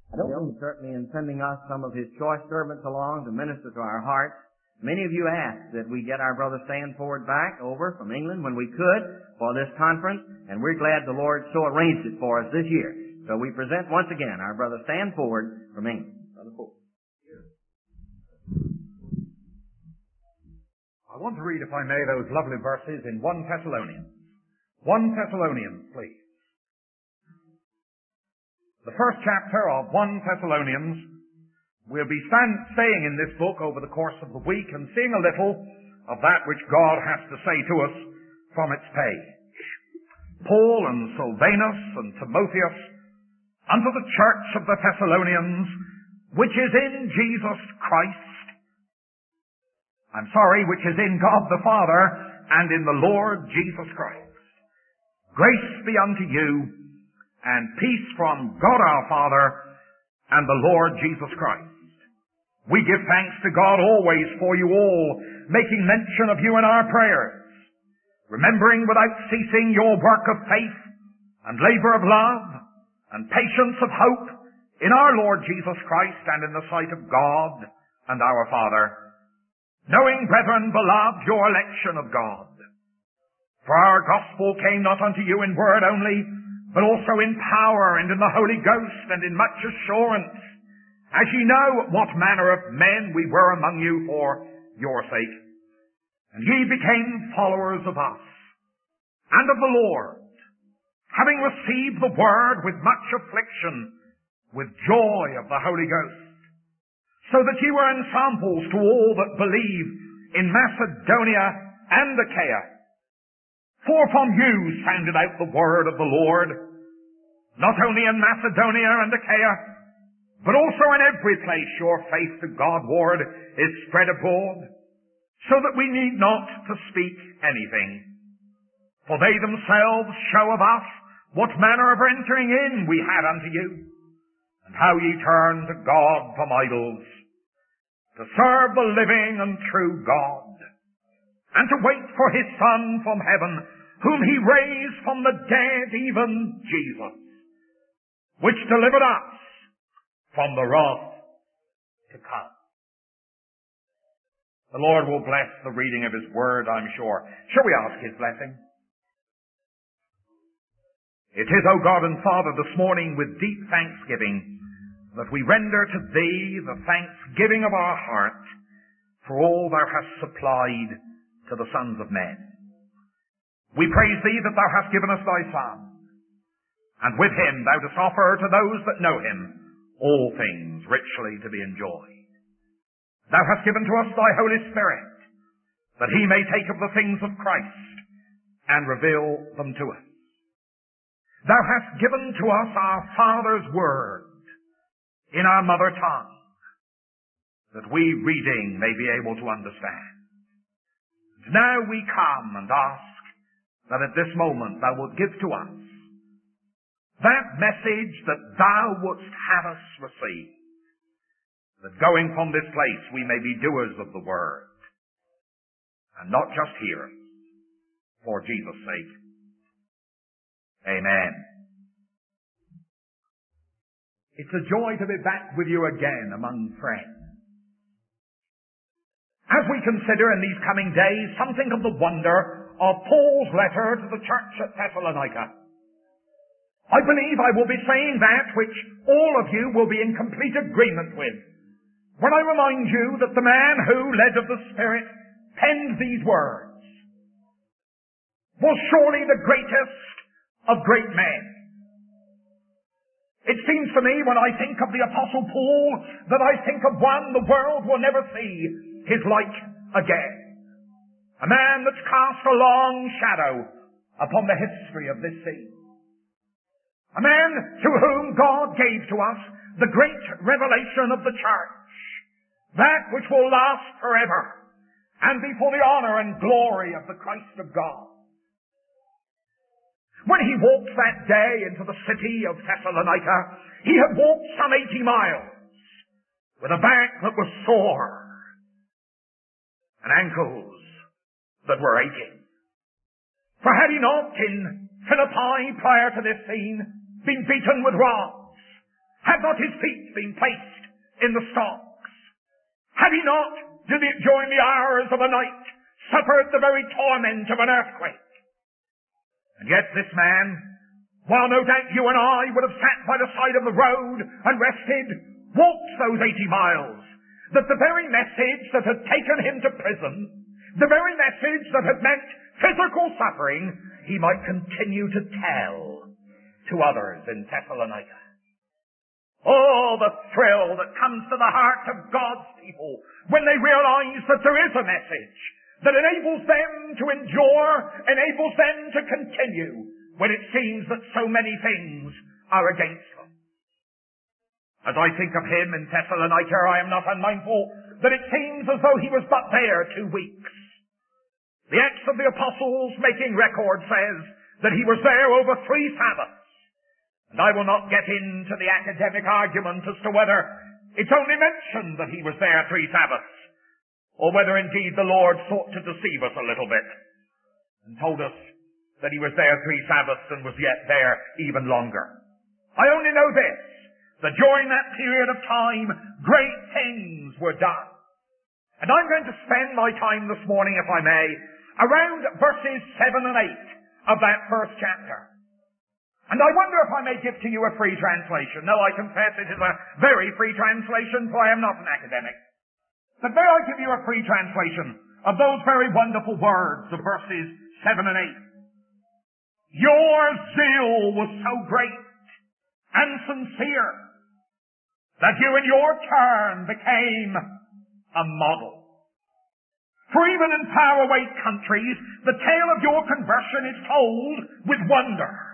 Certainly in sending us some of his choice servants along to minister to our hearts. Many of you asked that we get our brother Stanford back over from England when we could for this conference, and we're glad the Lord so arranged it for us this year. So we present once again our brother Stanford from England. Brother Ford. I want to read, if I may, those lovely verses in 1 Thessalonians. 1 Thessalonians, please. The first chapter of 1 Thessalonians. We'll be staying in this book over the course of the week and seeing a little of that which God has to say to us from its page. Paul and Silvanus and Timotheus, unto the church of the Thessalonians, which is in Jesus Christ, which is in God the Father and in the Lord Jesus Christ. Grace be unto you, and peace from God our Father and the Lord Jesus Christ. We give thanks to God always for you all, making mention of you in our prayers, remembering without ceasing your work of faith and labor of love and patience of hope in our Lord Jesus Christ and in the sight of God and our Father, knowing, brethren, beloved, your election of God. For our gospel came not unto you in word only, but also in power and in the Holy Ghost and in much assurance, as ye know what manner of men we were among you for your sake. And ye became followers of us and of the Lord, having received the word with much affliction, with joy of the Holy Ghost, so that ye were ensamples to all that believe in Macedonia and Achaia. For from you sounded out the word of the Lord, not only in Macedonia and Achaia, but also in every place your faith to Godward is spread abroad, so that we need not to speak anything. For they themselves show of us what manner of entering in we had unto you, and how ye turned to God from idols, to serve the living and true God, and to wait for his Son from heaven, whom he raised from the dead, even Jesus, which delivered us from the wrath to come. The Lord will bless the reading of his word, I'm sure. Shall we ask his blessing? It is, O God and Father, this morning with deep thanksgiving that we render to thee the thanksgiving of our heart for all thou hast supplied to the sons of men. We praise thee that thou hast given us thy Son, and with him thou dost offer to those that know him all things richly to be enjoyed. Thou hast given to us thy Holy Spirit, that he may take of the things of Christ and reveal them to us. Thou hast given to us our Father's Word in our mother tongue, that we reading may be able to understand. And now we come and ask that at this moment thou wilt give to us that message that thou wouldst have us receive, that going from this place we may be doers of the word, and not just hearers, for Jesus' sake. Amen. It's a joy to be back with you again among friends. As we consider in these coming days something of the wonder of Paul's letter to the church at Thessalonica, I believe I will be saying that which all of you will be in complete agreement with when I remind you that the man who, led of the Spirit, penned these words was surely the greatest of great men. It seems to me when I think of the Apostle Paul that I think of one the world will never see his like again. A man that's cast a long shadow upon the history of this sea. A man to whom God gave to us the great revelation of the church, that which will last forever and be for the honor and glory of the Christ of God. When he walked that day into the city of Thessalonica, he had walked some 80 miles with a back that was sore and ankles that were aching. For had he not in Philippi prior to this scene been beaten with rods? Had not his feet been placed in the stocks? Had he not, during the hours of the night, suffered the very torment of an earthquake? And yet this man, while no doubt you and I would have sat by the side of the road and rested, walked those 80 miles, that the very message that had taken him to prison, the very message that had meant physical suffering, he might continue to tell to others in Thessalonica. Oh, the thrill that comes to the heart of God's people when they realize that there is a message that enables them to endure, enables them to continue, when it seems that so many things are against them. As I think of him in Thessalonica, I am not unmindful that it seems as though he was but there 2 weeks. The Acts of the Apostles making record says that he was there over 3 Sabbaths. And I will not get into the academic argument as to whether it's only mentioned that he was there 3 Sabbaths, or whether indeed the Lord sought to deceive us a little bit and told us that he was there 3 Sabbaths and was yet there even longer. I only know this, that during that period of time, great things were done. And I'm going to spend my time this morning, if I may, around verses 7 and 8 of that first chapter. And I wonder if I may give to you a free translation. No, I confess it is a very free translation, for I am not an academic. But may I give you a free translation of those very wonderful words of verses 7 and 8. Your zeal was so great and sincere that you in your turn became a model. For even in faraway countries, the tale of your conversion is told with wonder.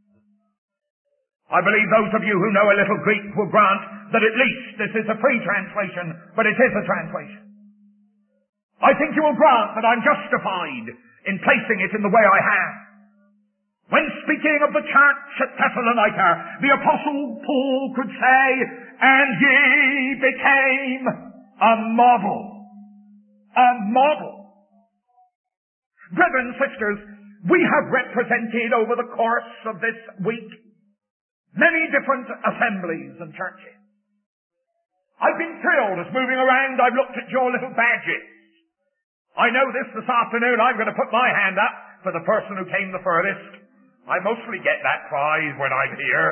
I believe those of you who know a little Greek will grant that at least this is a free translation, but it is a translation. I think you will grant that I'm justified in placing it in the way I have. When speaking of the church at Thessalonica, the Apostle Paul could say, and ye became a model. A model. Brethren and sisters, we have represented over the course of this week many different assemblies and churches. I've been thrilled as moving around I've looked at your little badges. I know this afternoon I'm going to put my hand up for the person who came the furthest. I mostly get that prize when I'm here.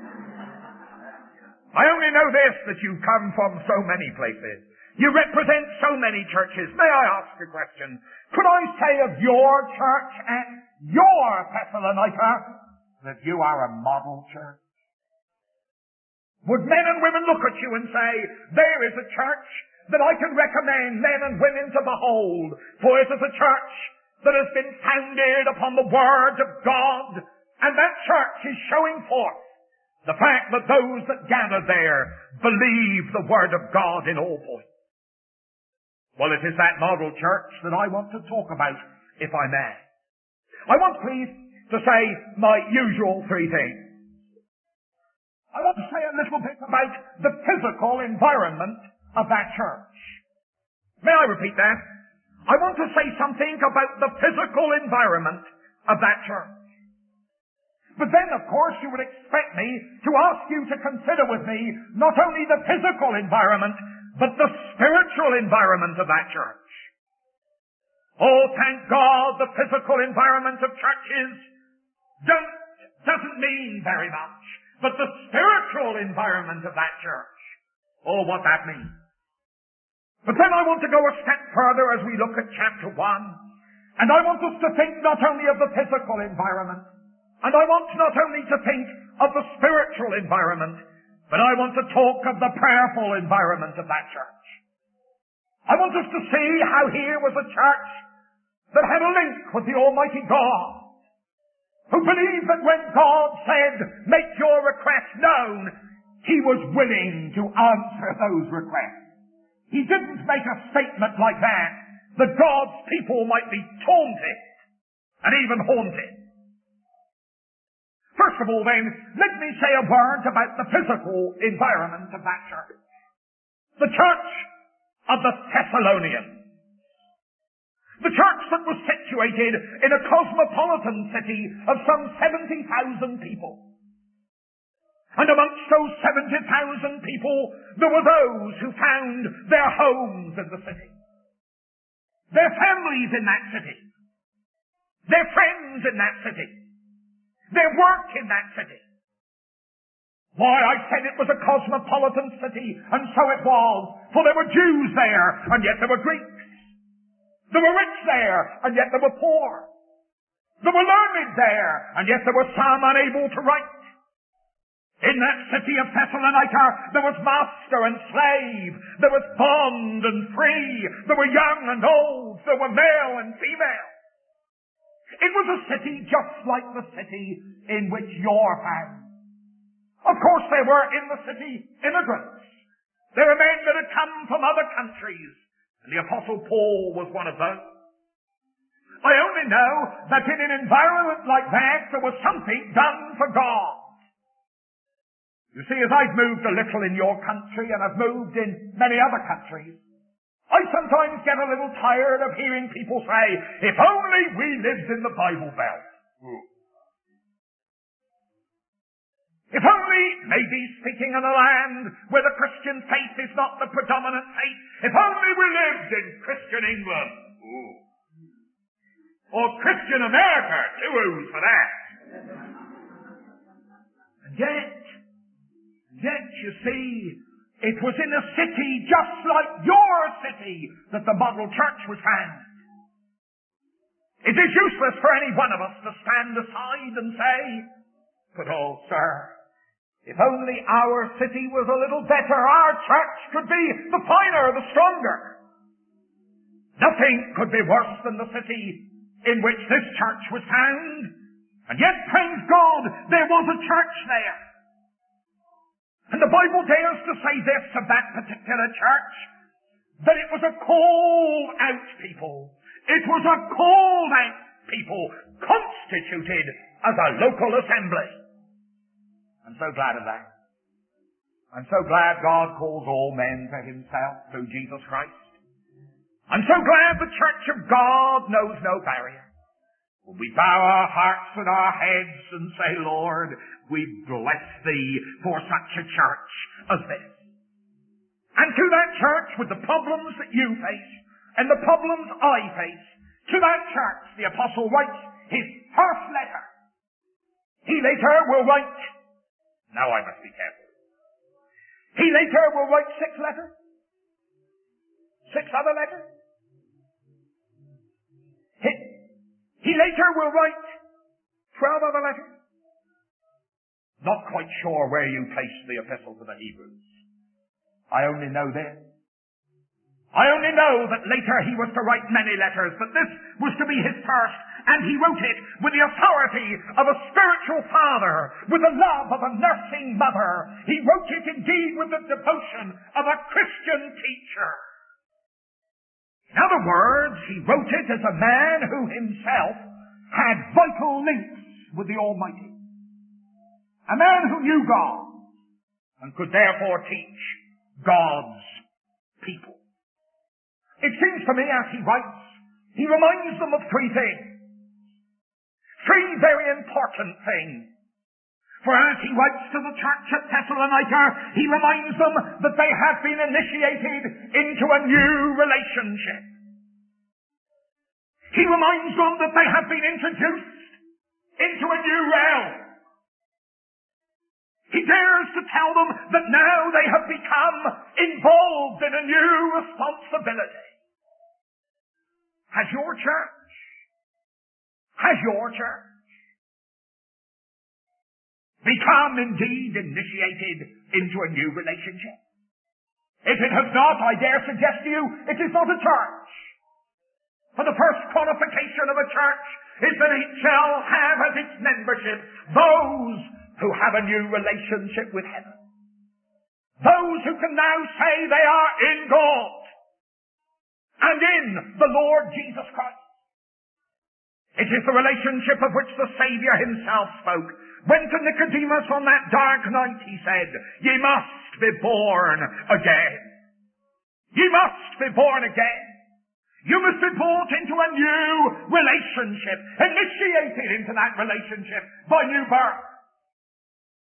I only know this, that you come from so many places. You represent so many churches. May I ask a question? Could I say of your church at your Thessalonica that you are a model church? Would men and women look at you and say, there is a church that I can recommend men and women to behold, for it is a church that has been founded upon the Word of God, and that church is showing forth the fact that those that gather there believe the Word of God in all points. Well, it is that model church that I want to talk about, if I may. I want, please, to say my usual 3 things. I want to say a little bit about the physical environment of that church. May I repeat that? I want to say something about the physical environment of that church. But then, of course, you would expect me to ask you to consider with me not only the physical environment, but the spiritual environment of that church. Oh, thank God, the physical environment of churches doesn't mean very much. But the spiritual environment of that church, oh, what that means. But then I want to go a step further as we look at chapter 1. And I want us to think not only of the physical environment, and I want not only to think of the spiritual environment, but I want to talk of the prayerful environment of that church. I want us to see how here was a church that had a link with the Almighty God, who believed that when God said, make your request known, He was willing to answer those requests. He didn't make a statement like that God's people might be taunted and even haunted. First of all then, let me say a word about the physical environment of that church. The church of the Thessalonians. The church that was situated in a cosmopolitan city of some 70,000 people. And amongst those 70,000 people, there were those who found their homes in the city, their families in that city, their friends in that city, their work in that city. Why, I said it was a cosmopolitan city, and so it was, for there were Jews there, and yet there were Greeks. There were rich there, and yet there were poor. There were learned there, and yet there were some unable to write. In that city of Thessalonica, there was master and slave, there was bond and free, there were young and old, there were male and female. It was a city just like the city in which you're found. Of course, there were in the city immigrants. There were men that had come from other countries, and the Apostle Paul was one of those. I only know that in an environment like that, there was something done for God. You see, as I've moved a little in your country, and I've moved in many other countries, I sometimes get a little tired of hearing people say, if only we lived in the Bible Belt. If only, maybe speaking in a land where the Christian faith is not the predominant faith, if only we lived in Christian England. Or Christian America, two O's for that. And yet, you see, it was in a city just like your city that the model church was found. It is useless for any one of us to stand aside and say, but oh, sir, if only our city was a little better, our church could be the finer, the stronger. Nothing could be worse than the city in which this church was found. And yet, praise God, there was a church there. And the Bible dares to say this of that particular church, that it was a called out people. It was a called out people constituted as a local assembly. I'm so glad of that. I'm so glad God calls all men to himself through Jesus Christ. I'm so glad the church of God knows no barrier. When we bow our hearts and our heads and say, Lord, we bless thee for such a church as this. And to that church, with the problems that you face and the problems I face, to that church the apostle writes his first letter. He later will write, now I must be careful. He later will write 6 letters. 6 other letters. He later will write 12 other letters. Not quite sure where you place the epistle to the Hebrews. I only know this. I only know that later he was to write many letters, but this was to be his first, and he wrote it with the authority of a spiritual father, with the love of a nursing mother. He wrote it indeed with the devotion of a Christian teacher. In other words, he wrote it as a man who himself had vital links with the Almighty. A man who knew God and could therefore teach God's people. It seems to me as he writes, he reminds them of 3 things. 3 very important things. For as he writes to the church at Thessalonica, he reminds them that they have been initiated into a new relationship. He reminds them that they have been introduced into a new realm. He dares to tell them that now they have become involved in a new responsibility. Has your church become indeed initiated into a new relationship? If it has not, I dare suggest to you, it is not a church. For the first qualification of a church is that it shall have as its membership those who have a new relationship with heaven. Those who can now say they are in God and in the Lord Jesus Christ. It is the relationship of which the Savior himself spoke. When to Nicodemus on that dark night he said, "Ye must be born again. Ye must be born again. You must be brought into a new relationship, initiated into that relationship by new birth."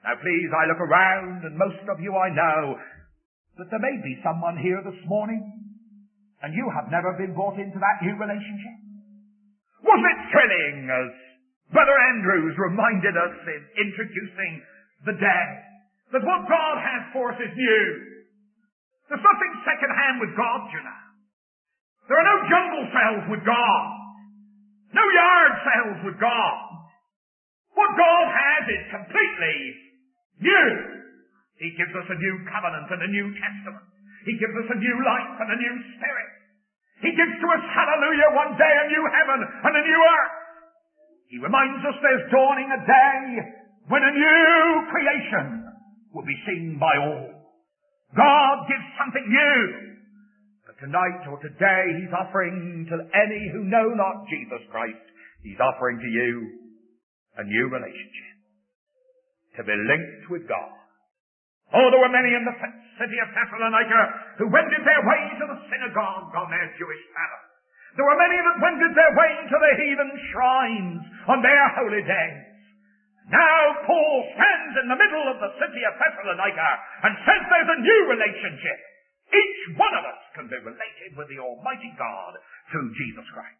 Now please, I look around, and most of you I know that there may be someone here this morning, and you have never been brought into that new relationship. Wasn't it thrilling as Brother Andrews reminded us in introducing the day that what God has for us is new. There's nothing second-hand with God, you know. There are no jungle sales with God. No yard sales with God. What God has is completely new. He gives us a new covenant and a new testament. He gives us a new life and a new spirit. He gives to us, hallelujah, one day a new heaven and a new earth. He reminds us there's dawning a day when a new creation will be seen by all. God gives something new. But tonight or today, He's offering to any who know not Jesus Christ, He's offering to you a new relationship. To be linked with God. Oh, there were many in the city of Thessalonica who wended their way to the synagogue on their Jewish Sabbath. There were many that wended their way to the heathen shrines on their holy days. Now Paul stands in the middle of the city of Thessalonica and says there's a new relationship. Each one of us can be related with the Almighty God through Jesus Christ.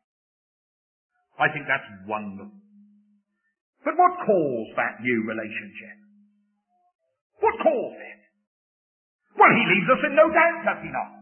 I think that's wonderful. But what caused that new relationship? What caused it? Well, he leaves us in no doubt, does he not?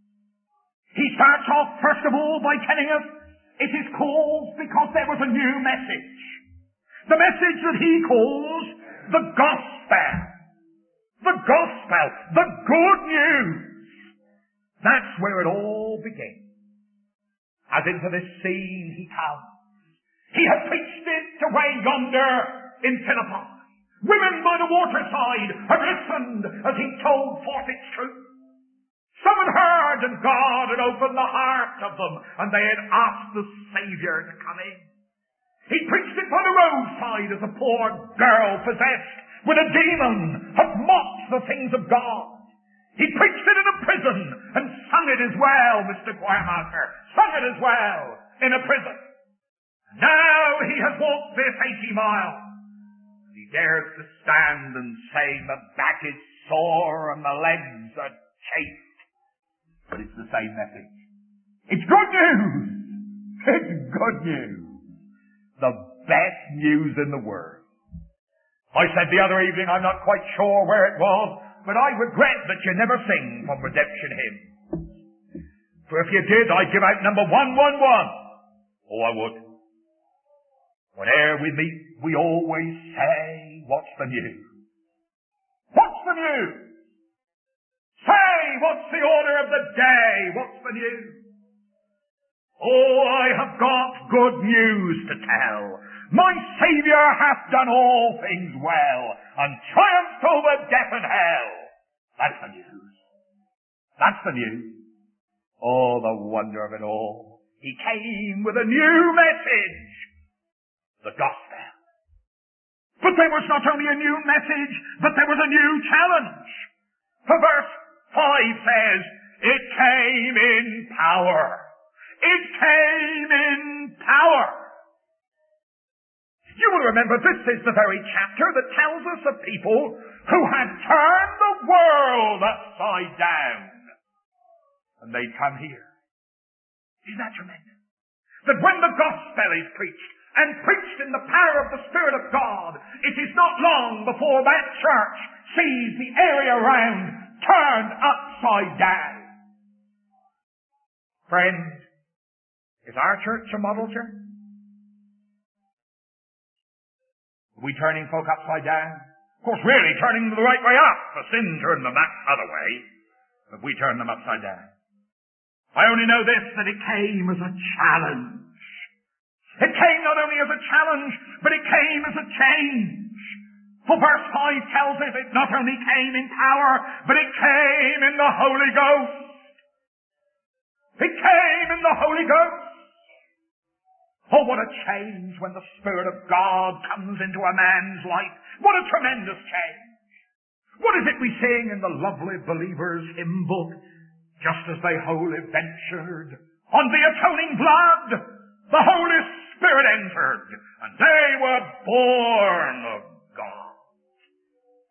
He starts off, first of all, by telling us it is caused because there was a new message. The message that he calls the gospel. The gospel. The good news. That's where it all begins. As into this scene he comes. He had preached it away yonder in Philippi. Women by the waterside had listened as he told forth its truth. Some had heard, and God had opened the heart of them, and they had asked the Savior to come in. He preached it by the roadside as a poor girl possessed with a demon had mocked the things of God. He preached it in a prison and sung it as well, Mr. Choirmaster. Sung it as well in a prison. Now he has walked this 80 miles. He dares to stand and say the back is sore and the legs are chafed. But it's the same message. It's good news. It's good news. The best news in the world. I said the other evening, I'm not quite sure where it was, but I regret that you never sing from redemption hymns. For if you did, I'd give out number 111. Oh, I would. Whenever we meet, we always say, what's the news? What's the news? Say, what's the order of the day? What's the news? Oh, I have got good news to tell. My Saviour hath done all things well, and triumphed over death and hell. That's the news. That's the news. Oh, the wonder of it all. He came with a new message. The gospel. But there was not only a new message, but there was a new challenge. For verse 5 says, it came in power. It came in power. You will remember this is the very chapter that tells us of people who had turned the world upside down. And they come here. Isn't that tremendous? That when the gospel is preached, and preached in the power of the Spirit of God, it is not long before that church sees the area around turned upside down. Friends, is our church a model church? Are we turning folk upside down? Of course, really turning them the right way up. For sin turned them that other way. But we turn them upside down. I only know this, that it came as a challenge. It came not only as a challenge, but it came as a change. For verse 5 tells us it not only came in power, but it came in the Holy Ghost. It came in the Holy Ghost. Oh, what a change when the Spirit of God comes into a man's life. What a tremendous change. What is it we sing in the lovely Believers hymn book? Just as they wholly ventured on the atoning blood, the Holy Spirit entered, and they were born of God.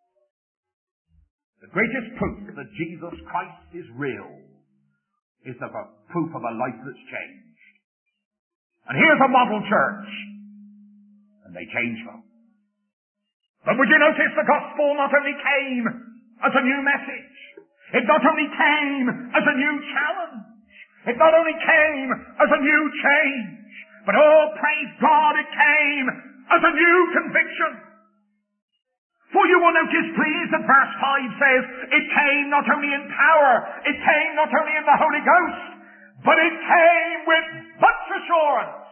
The greatest proof that Jesus Christ is real is the proof of a life that's changed. And here's a model church. And they changed them. But would you notice the gospel not only came as a new message, it not only came as a new challenge, it not only came as a new change, but oh, praise God, it came as a new conviction. For you will notice, please, that verse 5 says, it came not only in power, it came not only in the Holy Ghost, but it came with much assurance.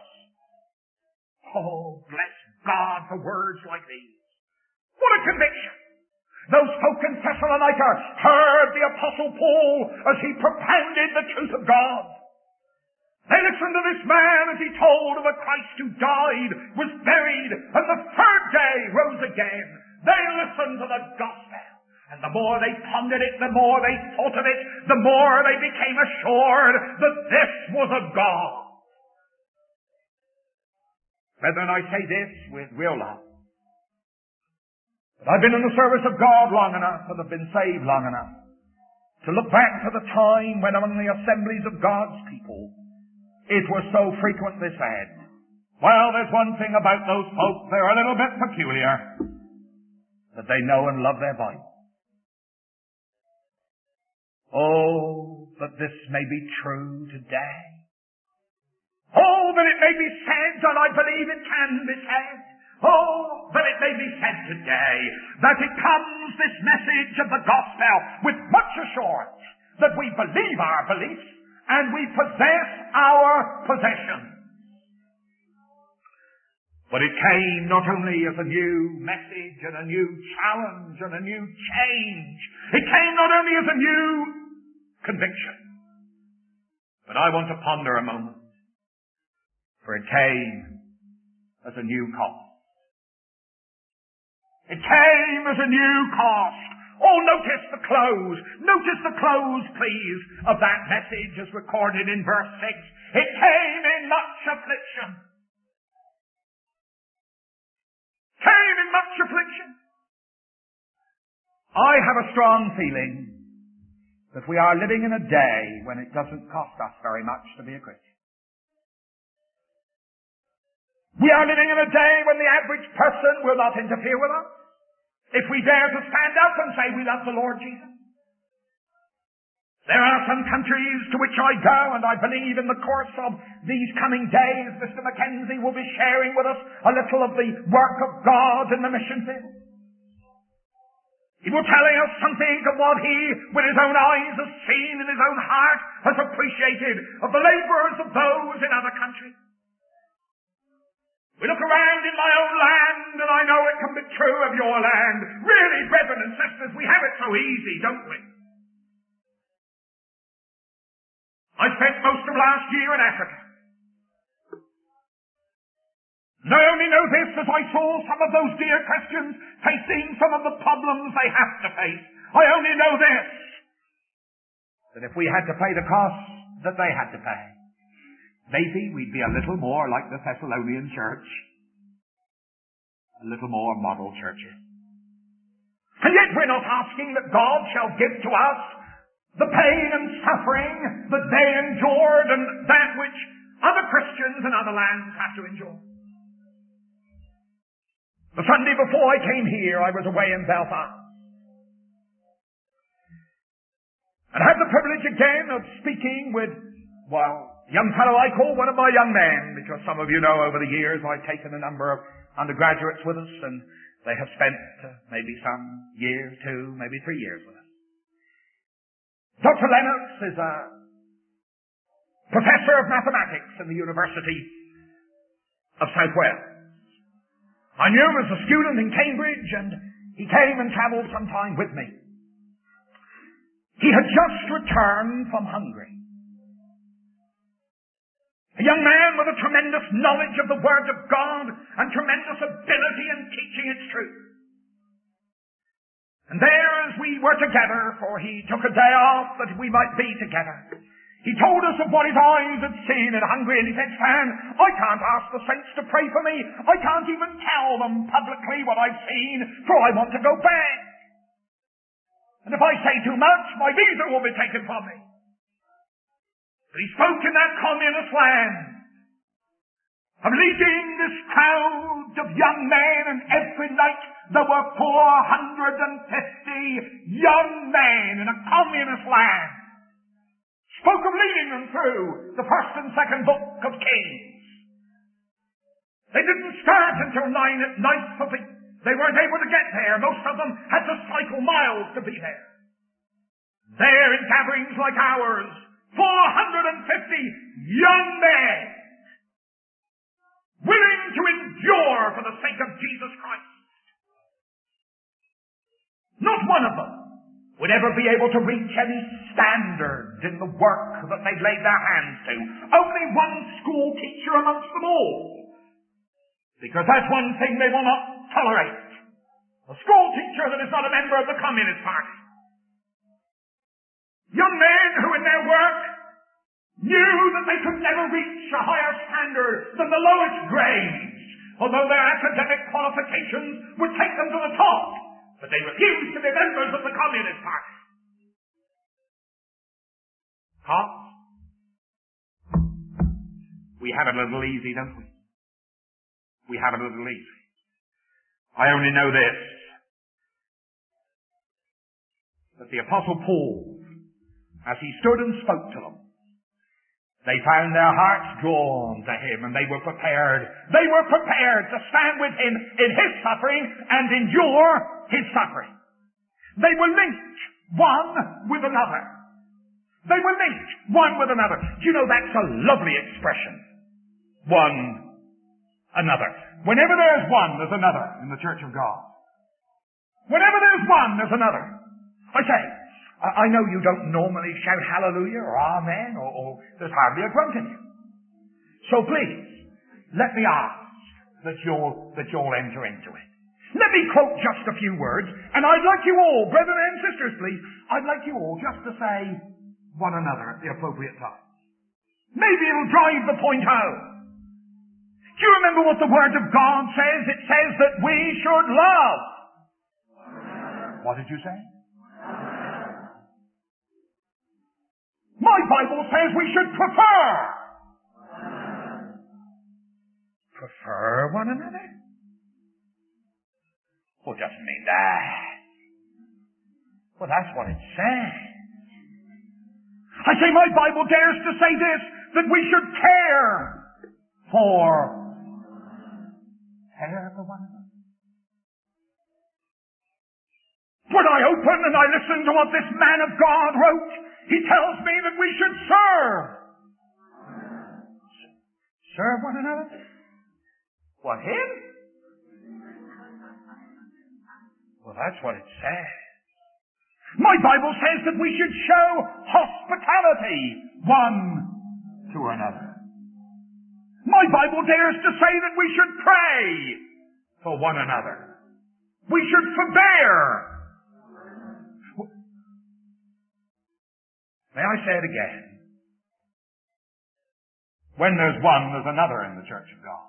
Oh, bless God for words like these. What a conviction! Those folk in Thessalonica heard the Apostle Paul as he propounded the truth of God. They listened to this man as he told of a Christ who died, was buried, and the third day rose again. They listened to the gospel. And the more they pondered it, the more they thought of it, the more they became assured that this was of God. Brethren, I say this with real love. I've been in the service of God long enough and have been saved long enough to look back to the time when among the assemblies of God's people it was so frequently said, well, there's one thing about those folk, they're a little bit peculiar, that they know and love their Bible. Oh, but this may be true today. Oh, that it may be said, and I believe it can be said. Oh, that it may be said today that it comes, this message of the gospel, with much assurance that we believe our beliefs and we possess our possessions. But it came not only as a new message and a new challenge and a new change. It came not only as a new conviction. But I want to ponder a moment. For it came as a new cost. It came as a new cost. Oh, notice the close. Notice the close, please, of that message as recorded in verse 6. It came in much affliction. Came in much affliction. I have a strong feeling that we are living in a day when it doesn't cost us very much to be a Christian. We are living in a day when the average person will not interfere with us if we dare to stand up and say we love the Lord Jesus. There are some countries to which I go, and I believe in the course of these coming days, Mr. Mackenzie will be sharing with us a little of the work of God in the mission field. He will telling us something of what he, with his own eyes, has seen in his own heart, has appreciated of the labours of those in other countries. We look around in my own land, and I know it can be true of your land. Really, brethren and sisters, we have it so easy, don't we? I spent most of last year in Africa. And I only know this as I saw some of those dear Christians facing some of the problems they have to face. I only know this, that if we had to pay the cost that they had to pay, maybe we'd be a little more like the Thessalonian church. A little more model churches. And yet we're not asking that God shall give to us the pain and suffering that they endured and that which other Christians in other lands have to endure. The Sunday before I came here, I was away in Belfast. And had the privilege again of speaking with, well, a young fellow I call one of my young men, because some of you know over the years I've taken a number of undergraduates with us, and they have spent maybe some year, 2, maybe 3 years with us. Dr. Lennox is a professor of mathematics in the University of South Wales. I knew him as a student in Cambridge, and he came and travelled some time with me. He had just returned from Hungary. A young man with a tremendous knowledge of the Word of God and tremendous ability in teaching its truth. And there, as we were together, for he took a day off that we might be together, he told us of what his eyes had seen in Hungary, and he said, Stan, I can't ask the saints to pray for me. I can't even tell them publicly what I've seen, for I want to go back. And if I say too much, my visa will be taken from me. But he spoke in that communist land of leading this crowd of young men, and every night there were 450 young men in a communist land. Spoke of leading them through the first and second book of Kings. They didn't start until 9th of the... They weren't able to get there. Most of them had to cycle miles to be there. There in gatherings like ours, 450 young men willing to endure for the sake of Jesus Christ. Not one of them would ever be able to reach any standard in the work that they'd laid their hands to. Only one school teacher amongst them all. Because that's one thing they will not tolerate. A school teacher that is not a member of the Communist Party. Young men who in their work knew that they could never reach a higher standard than the lowest grades, although their academic qualifications would take them to the top. But they refused to be members of the Communist Party. Cops, we have it a little easy, don't we? We have it a little easy. I only know this, that the Apostle Paul, as he stood and spoke to them, they found their hearts drawn to him, and they were prepared. They were prepared to stand with him in his suffering and endure his suffering. They were linked one with another. They were linked one with another. Do you know that's a lovely expression? One another. Whenever there's one, there's another in the Church of God. Whenever there's one, there's another. I say, I know you don't normally shout hallelujah or amen, or there's hardly a grunt in you. So please, let me ask that you'll enter into it. Let me quote just a few words, and I'd like you all, brethren and sisters, please, I'd like you all just to say one another at the appropriate time. Maybe it'll drive the point home. Do you remember what the Word of God says? It says that we should love. What did you say? My Bible says we should prefer. Prefer one another? Well, it doesn't mean that. Well, that's what it says. I say my Bible dares to say this, that we should care for one another. When I open and I listen to what this man of God wrote, he tells me that we should serve. Serve one another? What, him? Well, that's what it says. My Bible says that we should show hospitality one to another. My Bible dares to say that we should pray for one another. We should forbear. May I say it again? When there's one, there's another in the Church of God.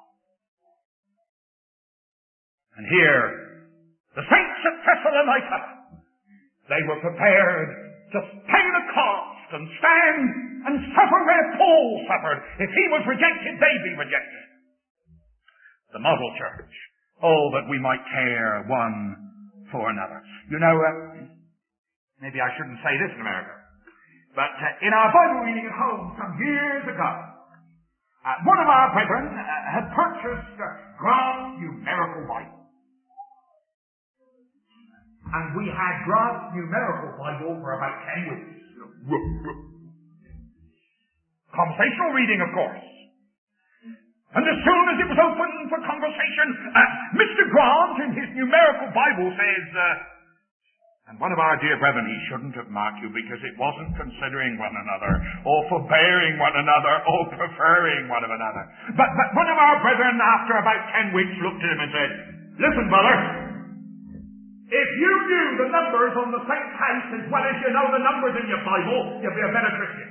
And here, the saints at Thessalonica, they were prepared to pay the cost and stand and suffer where Paul suffered. If he was rejected, they'd be rejected. The model church. Oh, that we might care one for another. You know, maybe I shouldn't say this in America, but in our Bible reading at home some years ago, one of our brethren had purchased Grant's Numerical Bible. And we had Grant's Numerical Bible for about 10 weeks. Conversational reading, of course. And as soon as it was open for conversation, Mr. Grant in his Numerical Bible says, and one of our dear brethren, he shouldn't have marked you because it wasn't considering one another, or forbearing one another, or preferring one another. But one of our brethren, after about 10 weeks, looked at him and said, listen, brother, if you knew the numbers on the saint's house as well as you know the numbers in your Bible, you'd be a better Christian.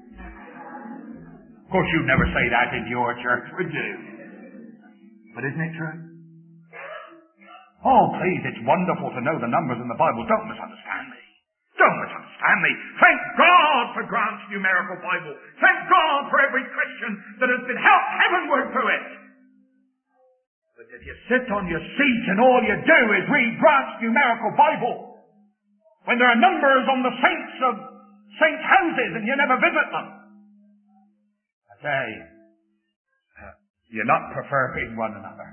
Of course, you'd never say that in your church, would you? But isn't it true? Oh, please, it's wonderful to know the numbers in the Bible. Don't misunderstand me. family. Thank God for Grant's Numerical Bible. Thank God for every Christian that has been helped heavenward through it. But if you sit on your seat and all you do is read Grant's Numerical Bible, when there are numbers on the saints' houses and you never visit them, I say, you're not preferring one another,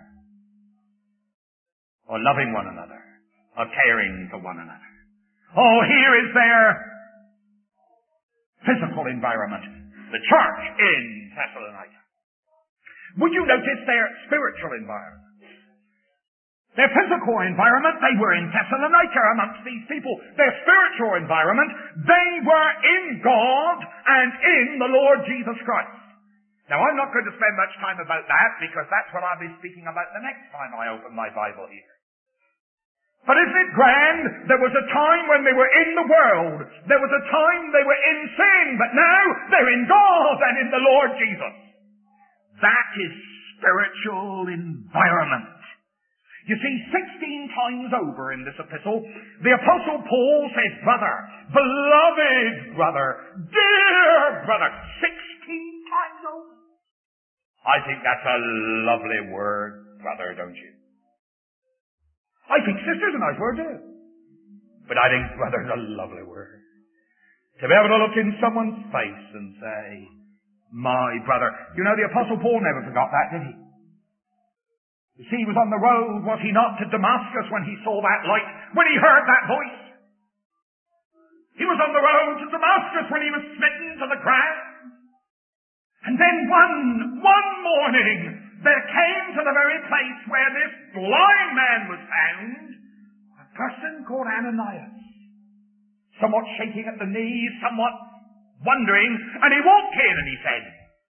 or loving one another, or caring for one another. Oh, here is their physical environment, the church in Thessalonica. Would you notice their spiritual environment? Their physical environment, they were in Thessalonica amongst these people. Their spiritual environment, they were in God and in the Lord Jesus Christ. Now, I'm not going to spend much time about that because that's what I'll be speaking about the next time I open my Bible here. But isn't it grand? There was a time when they were in the world. There was a time they were in sin, but now they're in God and in the Lord Jesus. That is spiritual environment. You see, 16 times over in this epistle, the Apostle Paul says, brother, beloved brother, dear brother, 16 times over. I think that's a lovely word, brother, don't you? I think sister's a nice word too. But I think brother's a lovely word. To be able to look in someone's face and say, my brother. You know, the Apostle Paul never forgot that, did he? You see, he was on the road, was he not, to Damascus when he saw that light, when he heard that voice? He was on the road to Damascus when he was smitten to the ground. And then one morning, there came to the very place where this blind man was found, a person called Ananias, somewhat shaking at the knees, somewhat wondering, and he walked in and he said,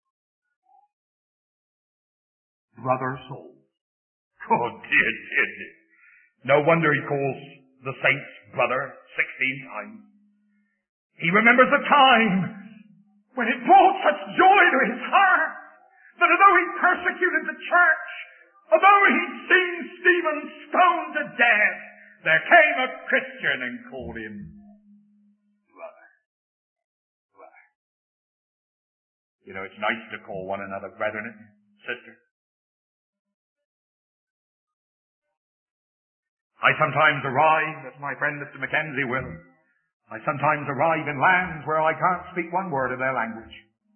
Brother Saul. Oh, dear. No wonder he calls the saints brother 16 times. He remembers the time when it brought such joy to his heart that although he persecuted the church, although he'd seen Stephen stoned to death, there came a Christian and called him brother. You know, it's nice to call one another brethren, sister. I sometimes arrive, as my friend Mr. Mackenzie will, I sometimes arrive in lands where I can't speak one word of their language.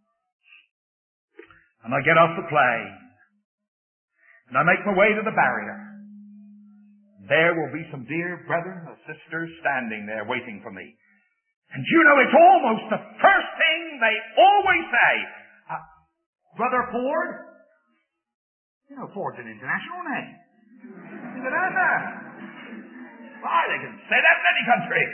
And I get off the plane, and I make my way to the barrier. There will be some dear brethren or sisters standing there waiting for me. And you know, it's almost the first thing they always say. Brother Ford? You know, Ford's an international name. Is it out there? Why, they can say that in any country.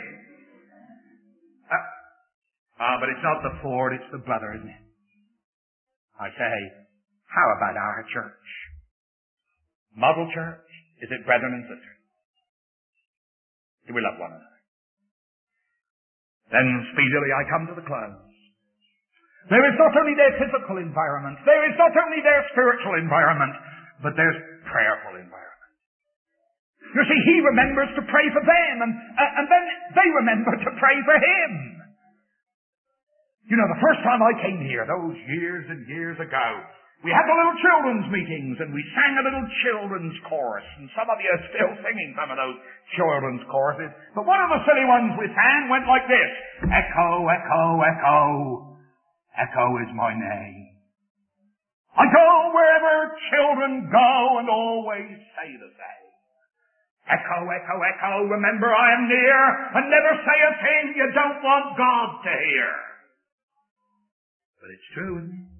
But it's not the Ford, it's the brother, isn't it? I say, how about our church? Model church? Is it brethren and sisters? Do we love one another? Then speedily I come to the close. There is not only their physical environment, there is not only their spiritual environment, but there's prayerful environment. You see, he remembers to pray for them, and then they remember to pray for him. You know, the first time I came here, those years and years ago, we had the little children's meetings, and we sang a little children's chorus, and some of you are still singing some of those children's choruses. But one of the silly ones we sang went like this: Echo, echo, echo, echo is my name. I go wherever children go and always say the same. Echo, echo, echo, remember I am near, and never say a thing you don't want God to hear. But it's true, isn't it?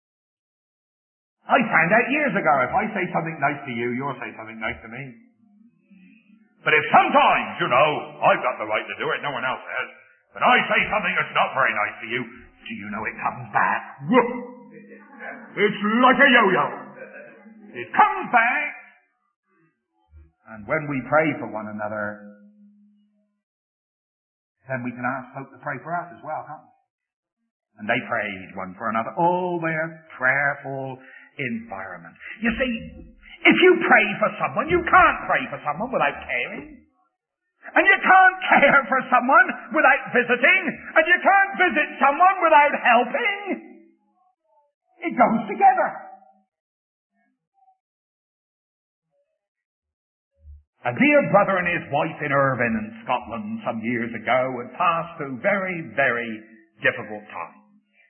I found out years ago, if I say something nice to you, you'll say something nice to me. But if sometimes, you know, I've got the right to do it, no one else has, but I say something that's not very nice to you, do you know it comes back? Whoop! It's like a yo-yo. It comes back. And when we pray for one another, then we can ask folk to pray for us as well, can't we? And they prayed one for another. Oh, their prayerful environment. You see, if you pray for someone, you can't pray for someone without caring. And you can't care for someone without visiting, and you can't visit someone without helping. It goes together. A dear brother and his wife in Irvine in Scotland some years ago had passed through very, very difficult times.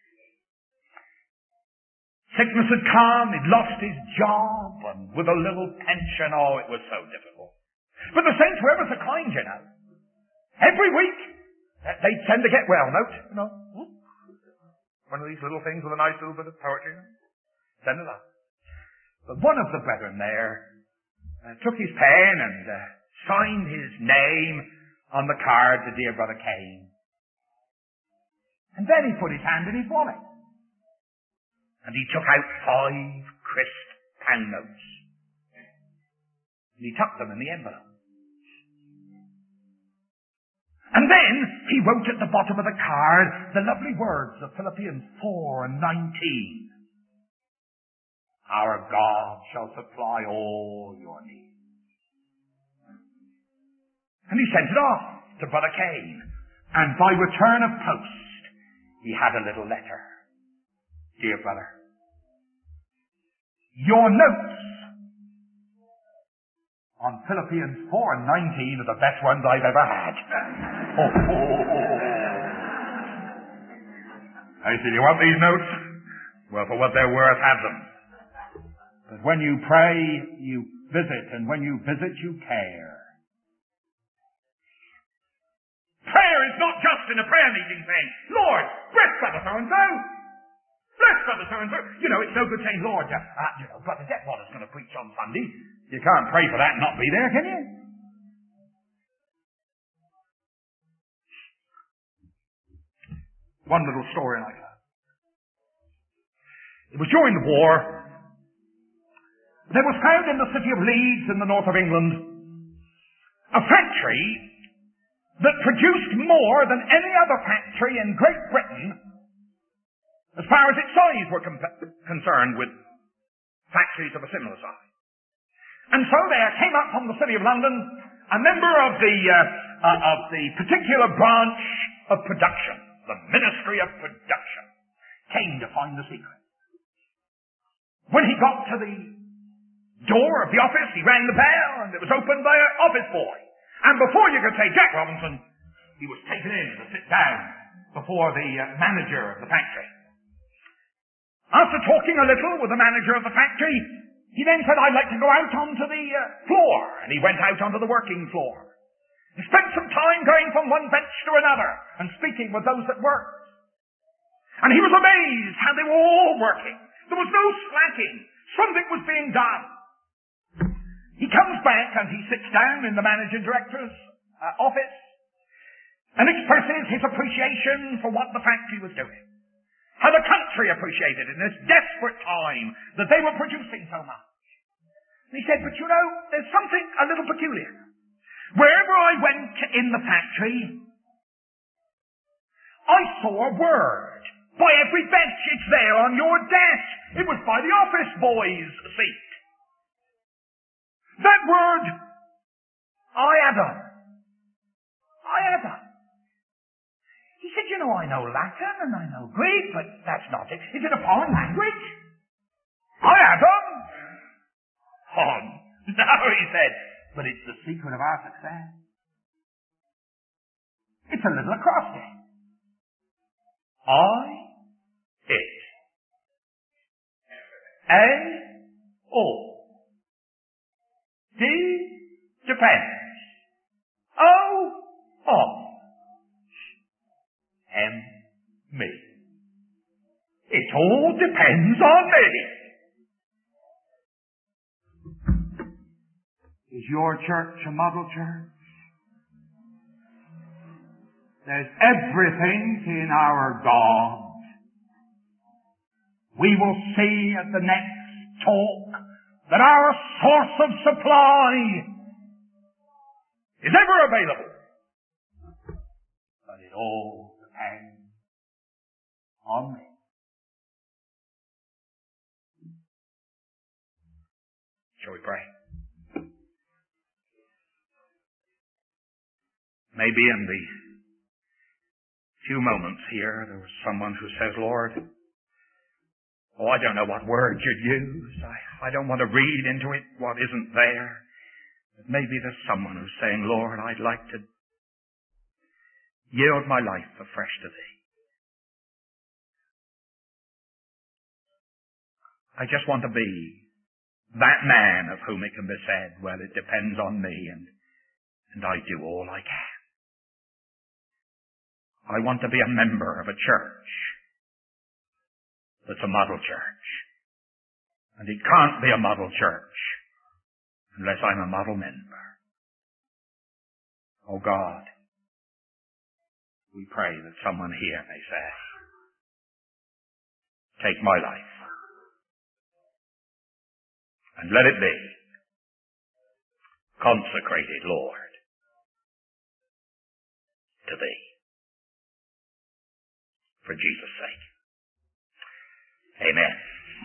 Sickness had come, he'd lost his job, and with a little pension, oh, it was so difficult. But the saints were ever so kind, you know. Every week, they'd send a get well note, you know. One of these little things with a nice little bit of poetry. Send it up. But one of the brethren there took his pen and signed his name on the card to dear Brother Kane. And then he put his hand in his wallet. And he took out 5 crisp pound notes. And he tucked them in the envelope. And then he wrote at the bottom of the card the lovely words of Philippians 4:19. Our God shall supply all your needs. And he sent it off to Brother Kane. And by return of post, he had a little letter. Dear brother, your notes on Philippians 4:19 are the best ones I've ever had. I said, you want these notes? Well, for what they're worth, have them. But when you pray, you visit, and when you visit, you care. Prayer is not just in a prayer meeting saying, Lord, bless Brother so-and-so. Bless Brother so-and-so. You know, it's no good saying, Lord, Brother Detwatter's going to preach on Sunday. You can't pray for that and not be there, can you? One little story like that. It was during the war. There was found in the city of Leeds in the north of England a factory that produced more than any other factory in Great Britain as far as its size were concerned with factories of a similar size. And so there came up from the city of London a member of the particular branch of production, the Ministry of Production, came to find the secret. When he got to the door of the office, he rang the bell, and it was opened by an office boy. And before you could say Jack Robinson, he was taken in to sit down before the manager of the factory. After talking a little with the manager of the factory, he then said, I'd like to go out onto the floor. And he went out onto the working floor. He spent some time going from one bench to another and speaking with those that worked. And he was amazed how they were all working. There was no slacking. Something was being done. He comes back and he sits down in the managing director's office and expresses his appreciation for what the factory was doing. How the country appreciated in this desperate time that they were producing so much. And he said, but you know, there's something a little peculiar. Wherever I went in the factory, I saw a word. By every bench, it's there on your desk. It was by the office boy's seat. That word, iadon. Iadon. He said, you know, I know Latin and I know Greek, but that's not it. Is it a foreign language? Iadon? Oh, no, he said, but it's the secret of our success. It's a little acrostic. I-it. A-O. D depends. O-off. M-me. It all depends on me. Is your church a model church? There's everything in our God. We will see at the next talk that our source of supply is ever available. But it all depends on me. Shall we pray? maybe in the few moments here, there was someone who says, Lord, I don't know what words you'd use. I don't want to read into it what isn't there. But maybe there's someone who's saying, Lord, I'd like to yield my life afresh to Thee. I just want to be that man of whom it can be said, well, it depends on me and I do all I can. I want to be a member of a church that's a model church. And it can't be a model church unless I'm a model member. Oh God, we pray that someone here may say, take my life and let it be consecrated, Lord, to Thee. For Jesus' sake. Amen.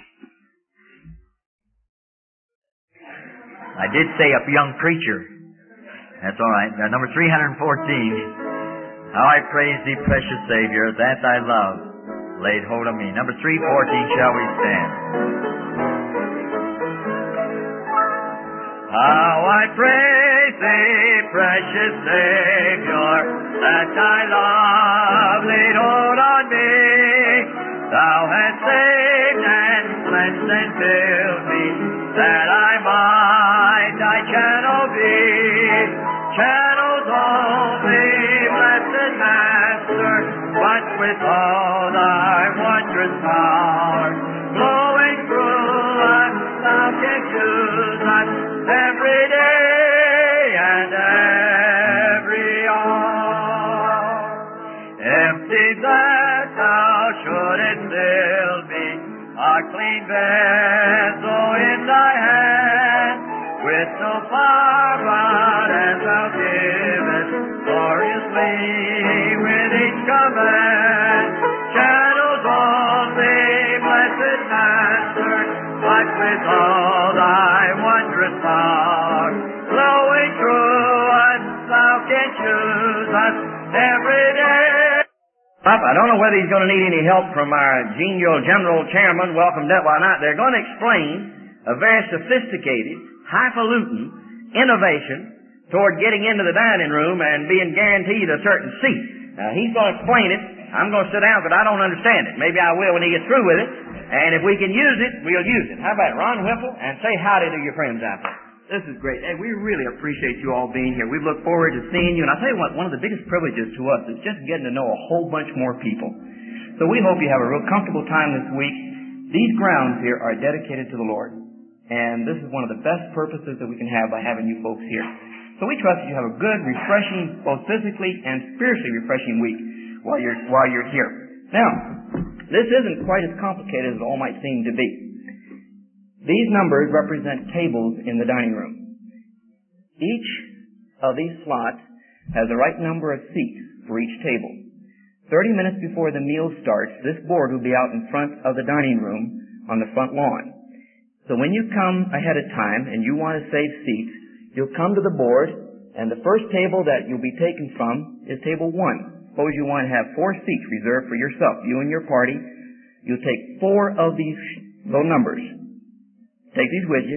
I did say a young preacher. That's all right. Number 314. How I praise Thee, precious Savior, that Thy love laid hold of me. Number 314, shall we stand? How I praise Thee, precious Savior, that Thy love laid hold on me. Thou hast saved and cleansed and filled me, that I might Thy channel be. Channels only, blessed Master, but with all Thy wondrous power, flowing through us, Thou canst use us every day and every hour. Empty that Thou shouldest fill me, a clean vessel in Thy hand, with no power but as Thou givest, gloriously with each command. Channels only, blessed Master, but with all Thy wondrous power, flowing through us, Thou canst use us every day. I don't know whether he's going to need any help from our genial general chairman, welcome or not. They're going to explain a very sophisticated, highfalutin innovation toward getting into the dining room and being guaranteed a certain seat. Now, he's going to explain it. I'm going to sit down, but I don't understand it. Maybe I will when he gets through with it. And if we can use it, we'll use it. How about it, Ron Whipple? And say howdy to your friends out there. This is great. Hey, we really appreciate you all being here. We look forward to seeing you. And I'll tell you what, one of the biggest privileges to us is just getting to know a whole bunch more people. So we hope you have a real comfortable time this week. These grounds here are dedicated to the Lord. And this is one of the best purposes that we can have by having you folks here. So we trust that you have a good, refreshing, both physically and spiritually refreshing week while you're here. Now, this isn't quite as complicated as it all might seem to be. These numbers represent tables in the dining room. Each of these slots has the right number of seats for each table. 30 minutes before the meal starts, this board will be out in front of the dining room on the front lawn. So when you come ahead of time and you want to save seats, you'll come to the board, and the first table that you'll be taken from is table 1. Suppose you want to have 4 seats reserved for yourself, you and your party. You'll take 4 of these little numbers. Take these with you.